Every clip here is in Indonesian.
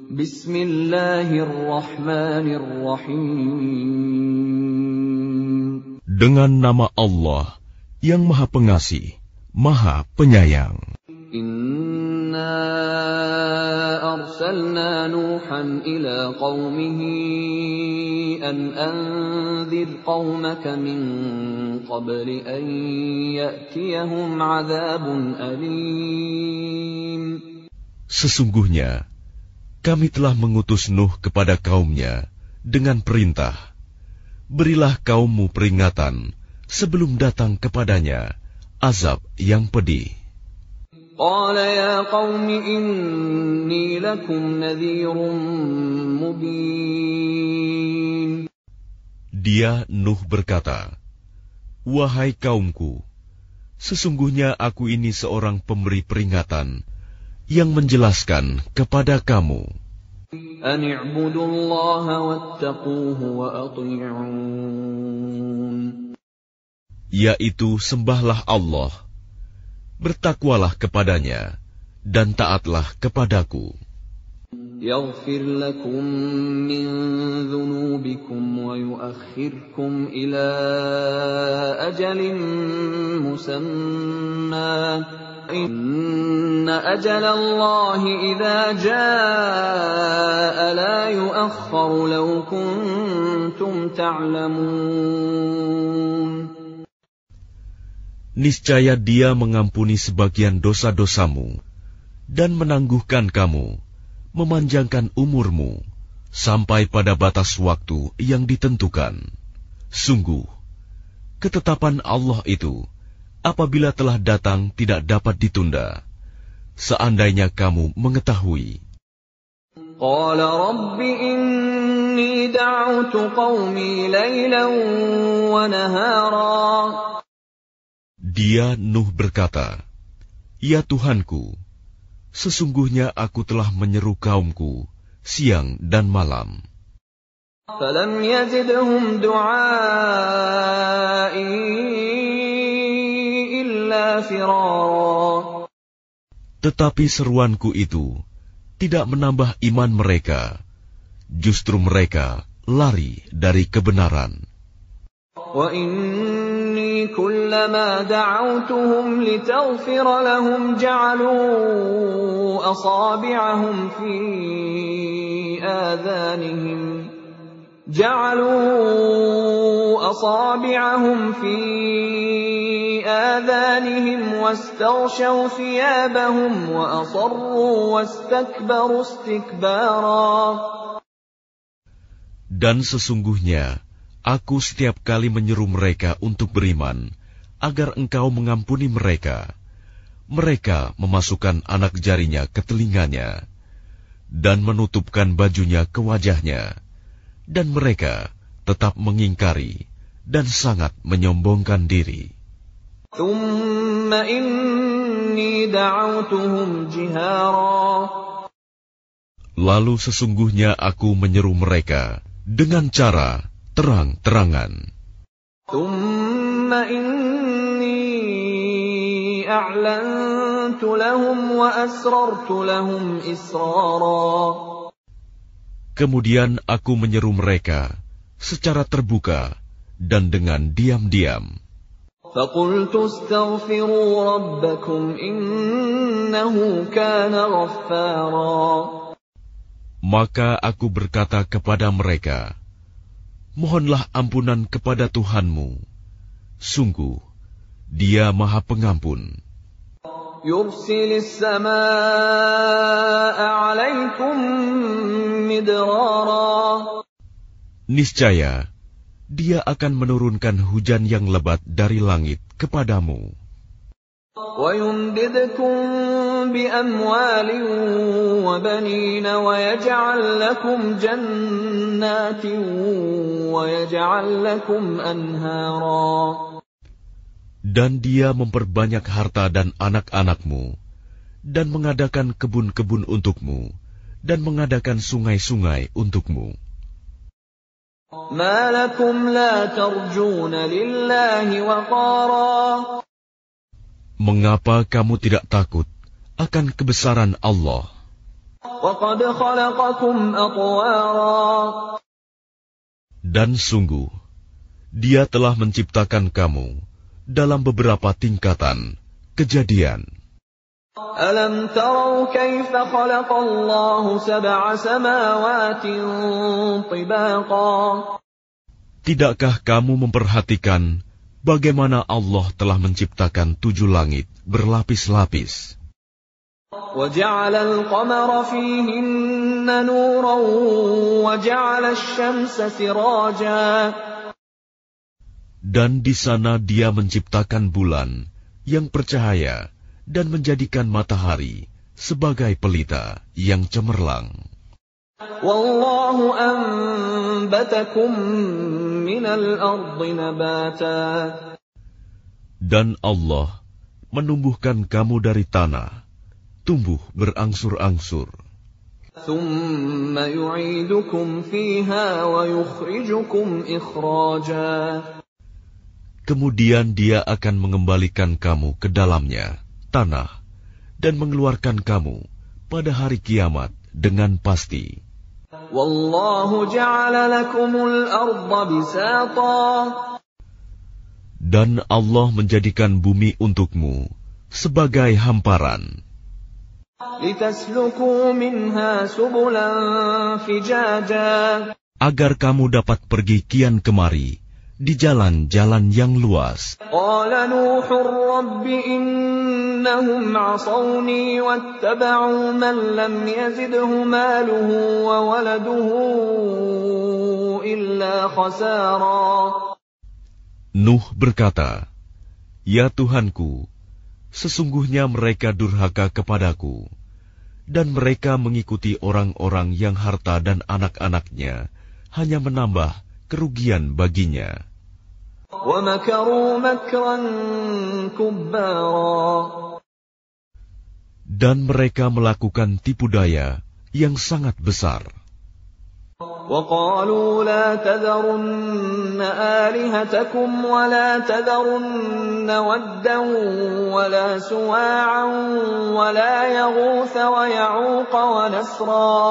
Bismillahirrahmanirrahim. Dengan nama Allah yang Maha Pengasih, Maha Penyayang. Inna arsalna Nuhan ila qawmihi an anzir qawmaka min qabli an ya'tiyahum 'adzabun alim. Sesungguhnya kami telah mengutus Nuh kepada kaumnya dengan perintah, berilah kaummu peringatan sebelum datang kepadanya azab yang pedih. Qala ya qaumi inni lakum nadhirun mubin. Dia Nuh berkata, wahai kaumku, sesungguhnya aku ini seorang pemberi peringatan yang menjelaskan kepada kamu. An i'budullaha wattaquhu wa ati'un. Yaitu sembahlah Allah, bertakwalah kepadanya, dan taatlah kepadaku. Yaghfir lakum min dhunubikum wa yuakhirkum ila ajalin musamma. Inna ajalallahi idza jaa la yu'akhkharu law kuntum ta'lamun. Niscaya Dia mengampuni sebagian dosa-dosamu dan menangguhkan kamu, memanjangkan umurmu sampai pada batas waktu yang ditentukan. Sungguh, ketetapan Allah itu apabila telah datang tidak dapat ditunda, seandainya kamu mengetahui. Qala rabbi inni da'utu qaumi laylan wa nahara. Dia Nuh berkata, ya Tuhanku, sesungguhnya aku telah menyeru kaumku siang dan malam. Falam yazidhum du'ai illa firara. Tetapi seruanku itu tidak menambah iman mereka, justru mereka lari dari kebenaran. Wa inni kullama da'awtuhum litaghfira lahum ja'alu asabi'ahum fi آذانهم واستغشوا ثيابهم وأصروا واستكبروا استكبارا. Dan sesungguhnya aku setiap kali menyeru mereka untuk beriman agar engkau mengampuni mereka, mereka memasukkan anak jarinya ke telinganya dan menutupkan bajunya ke wajahnya, dan mereka tetap mengingkari dan sangat menyombongkan diri. Thumma inni da'awtuhum jihara. Lalu sesungguhnya aku menyeru mereka dengan cara terang-terangan. Thumma inni a'lantu lahum wa asrartu lahum israra. Kemudian aku menyeru mereka secara terbuka dan dengan diam-diam. Faqultu astaghfiru rabbakum innahu kana ghaffara. Maka aku berkata kepada mereka, mohonlah ampunan kepada Tuhanmu. Sungguh, Dia Maha Pengampun. Yursilis samaa'a 'alaikum midrara. Niscaya, Dia akan menurunkan hujan yang lebat dari langit kepadamu. Wa yumdidkum bi amwalin wa banin wa yaj'al lakum jannatin wa yaj'al lakum anhara. Dan Dia memperbanyak harta dan anak-anakmu, dan mengadakan kebun-kebun untukmu, dan mengadakan sungai-sungai untukmu. Ma lakum la tarjuna lillahi waqara. Mengapa kamu tidak takut akan kebesaran Allah? وَقَدْ خَلَقَكُمْ أَطْوَارًا. Dan sungguh, Dia telah menciptakan kamu dalam beberapa tingkatan kejadian. أَلَمْ تَرَوْا كَيْفَ خَلَقَ اللَّهُ سَبْعَ سَمَاوَاتٍ طِبَاقًا. Tidakkah kamu memperhatikan bagaimana Allah telah menciptakan 7 langit berlapis-lapis? وَجَعَلَ الْقَمَرَ فِيهِنَّ نُورًا وَجَعَلَ الشَّمْسَ سِرَاجًا. Dan di sana Dia menciptakan bulan yang bercahaya dan menjadikan matahari sebagai pelita yang cemerlang. وَاللَّهُ أَنبَتَكُم مِّنَ الْأَرْضِ نَبَاتًا. Dan Allah menumbuhkan kamu dari tanah, tumbuh berangsur-angsur. ثُمَّ يُعِيدُكُمْ فِيهَا وَيُخْرِجُكُمْ إِخْرَاجًا. Kemudian Dia akan mengembalikan kamu ke dalamnya, tanah, dan mengeluarkan kamu pada hari kiamat dengan pasti. وَاللَّهُ جَعَلَ لَكُمُ الْأَرْضَ بِسَاطًا. Dan Allah menjadikan bumi untukmu sebagai hamparan, لِتَسْلُكُوا مِنْهَا سُبُلًا فِجَاجًا. agar kamu dapat pergi kian kemari di jalan-jalan yang luas. قَالَ نُوحٌ رَبِّ إِنَّهُمْ عَصَوْنِي وَاتَّبَعُوا مَن لَّمْ يَزِدْهُ مَالُهُ وَوَلَدُهُ إِلَّا خَسَارًا. Nuh berkata, "Ya Tuhanku, sesungguhnya mereka durhaka kepadaku, dan mereka mengikuti orang-orang yang harta dan anak-anaknya hanya menambah kerugian baginya." وَمَكَرُوا مَكْرًا كُبَّارًا. Dan mereka melakukan tipu daya yang sangat besar. وَقَالُوا لَا تَذَرُنَّ آلِهَتَكُمْ وَلَا تَذَرُنَّ وَدًّا وَلَا سُوَاعًا وَلَا يَغُوثَ وَيَعُوقَ وَنَسْرًا.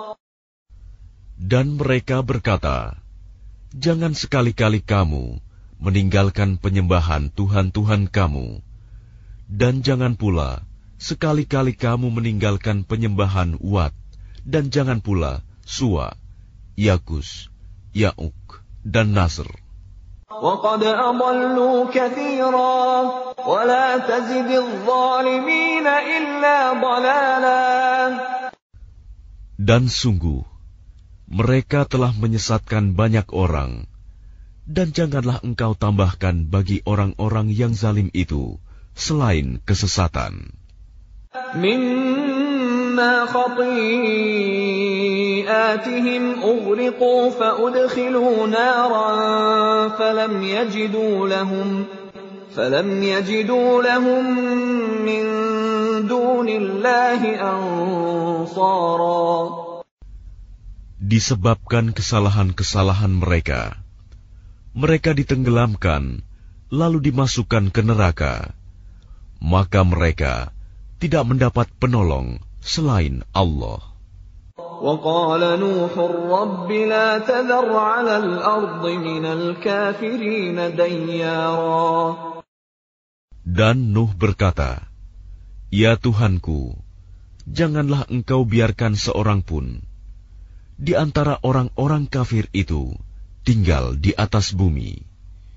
Dan mereka berkata, "Jangan sekali-kali kamu meninggalkan penyembahan Tuhan-Tuhan kamu, dan jangan pula sekali-kali kamu meninggalkan penyembahan Wat, dan jangan pula Suwa, Yagus, Ya'uk, dan Nasr. وَقَدْ أَضَلُّوا كَثِيرًا وَلَا تَزِدِ الظَّالِمِينَ إِلَّا ضَلَالًا. Dan sungguh, mereka telah menyesatkan banyak orang, dan janganlah engkau tambahkan bagi orang-orang yang zalim itu selain kesesatan. مِمَّا خَطِيئَاتِهِمْ أُغْرِقُوا فَأُدْخِلُوا نَارًا فَلَمْ يَجِدُوا لَهُم مِّن دُونِ اللَّهِ أَنصَارًا. Disebabkan kesalahan-kesalahan mereka, mereka ditenggelamkan lalu dimasukkan ke neraka, maka mereka tidak mendapat penolong selain Allah. وَقَالَ نُوحٌ رَبِّ لَا تَذَرْ عَلَى الْأَرْضِ مِنَ الْكَافِرِينَ دَيَّارًا. Dan Nuh berkata, "Ya Tuhanku, janganlah engkau biarkan seorang pun di antara orang-orang kafir itu tinggal di atas bumi.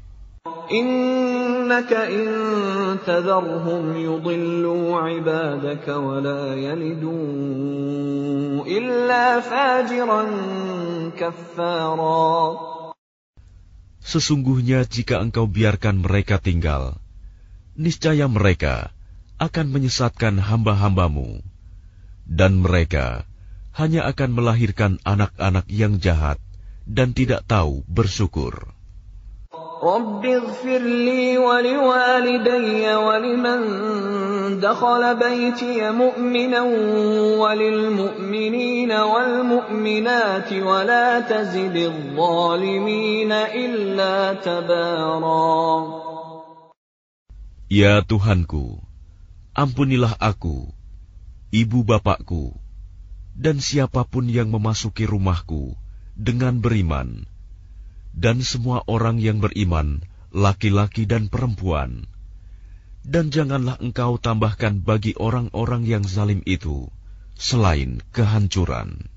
إِنَّكَ إِن تَذَرْهُمْ يُضِلُّوا عِبَادَكَ وَلَا يَلِدُوا إِلَّا فَاجِرًا كَفَّارًا. Sesungguhnya jika engkau biarkan mereka tinggal, niscaya mereka akan menyesatkan hamba-hambamu, dan mereka hanya akan melahirkan anak-anak yang jahat dan tidak tahu bersyukur. رَبِّ اغْفِرْ لِي وَلِوَالِدَيَّ وَلِمَنْ دَخَلَ بَيْتِيَ مُؤْمِنًا وَلِلْمُؤْمِنِينَ وَالْمُؤْمِنَاتِ وَلَا تَزِدِ الظَّالِمِينَ إِلَّا تَبَارًا. Ya Tuhanku, ampunilah aku, ibu bapakku, dan siapapun yang memasuki rumahku dengan beriman, dan semua orang yang beriman, laki-laki dan perempuan. Dan janganlah engkau tambahkan bagi orang-orang yang zalim itu selain kehancuran.